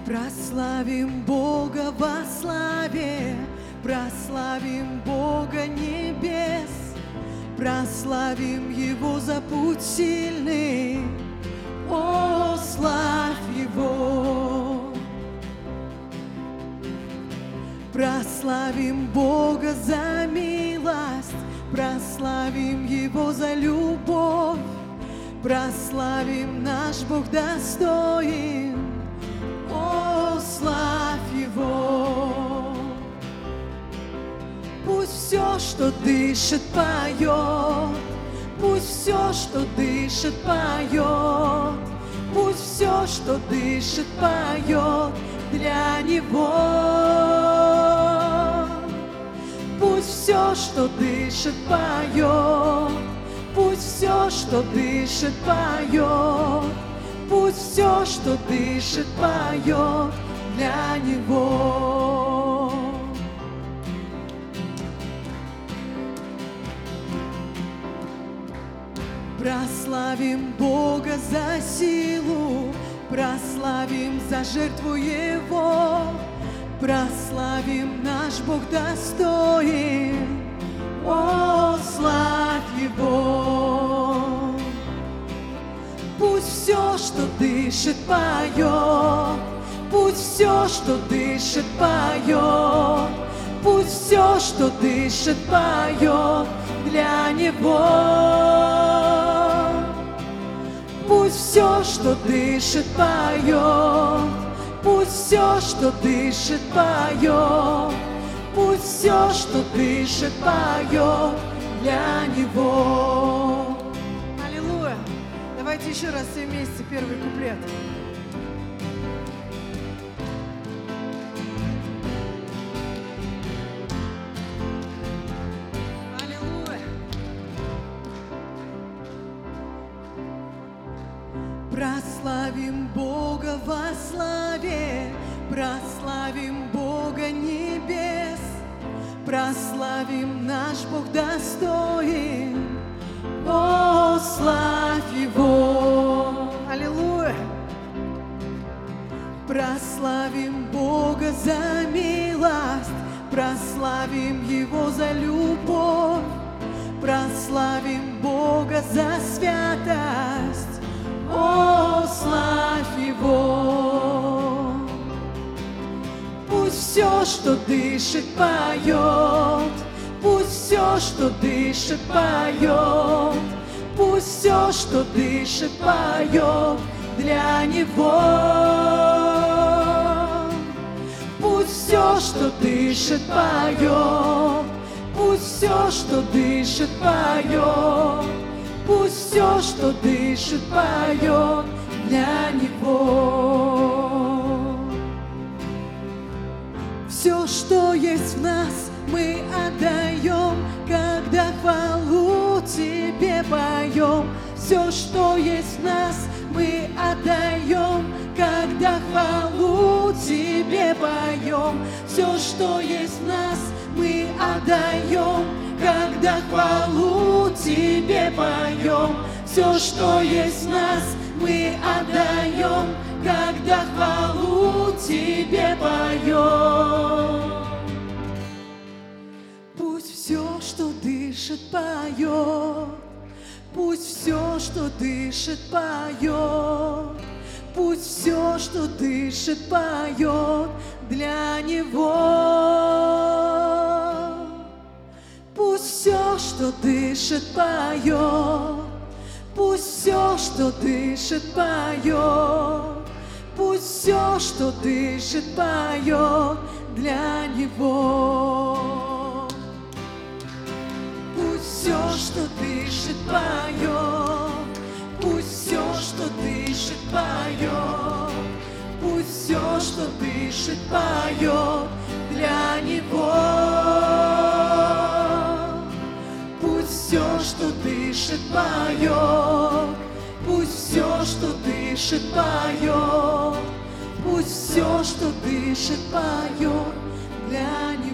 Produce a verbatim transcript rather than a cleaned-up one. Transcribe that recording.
Прославим Бога во славе, прославим Бога небес, прославим Его за путь сильный, о, славь Его. Прославим Бога за милость, прославим Его за любовь, прославим наш Бог достоин, о, славь Его. Пусть все, что дышит, поет, пусть все, что дышит, поет, пусть все, что дышит, поет для Него. Пусть все, что дышит, поет, пусть все, что дышит, поет, пусть все, что дышит, поет для Него. Прославим Бога за силу, прославим за жертву Его, прославим наш Бог достоин, о, славь Его. Пусть все, что дышит, поет, пусть все, что дышит, поет, пусть все, что дышит, поет для Него. Пусть все, что дышит, поет, пусть все, что дышит, поет, пусть все, что дышит, поет для Него. Аллилуйя! Давайте еще раз все вместе первый куплет. Прославим Бога во славе, прославим Бога небес, прославим наш Бог достоин, о, славь Его. Аллилуйя! Прославим Бога за милость, прославим Его за любовь, прославим Бога за святость, о, славь Его. Пусть все, что дышит, поет, пусть все, что дышит, поет, пусть все, что дышит, поет для Него. Пусть все, что дышит, поет, пусть все, что дышит, поет, пусть все, что дышит, поет для Него. Все, что есть в нас, мы отдаем, когда хвалу Тебе поем. Все, что есть в нас, мы отдаем, когда хвалу Тебе поем. Все, что есть в нас, мы отдаем, когда хвалу Тебе поем. Все, что есть в нас, мы отдаем, когда хвалу Тебе поем. Пусть все, что дышит, поет, пусть все, что дышит, поет, пусть все, что дышит, поет для Него. Пусть все, что дышит, поет, пусть все, что дышит, поет, пусть все, что дышит, поет для Него. Пусть все, что дышит, поет, пусть все, что дышит, поет, пусть все, что дышит, поет для Него. Пусть все, что дышит, поет, пусть все, что дышит, поет, пусть все, что дышит, поет для Него.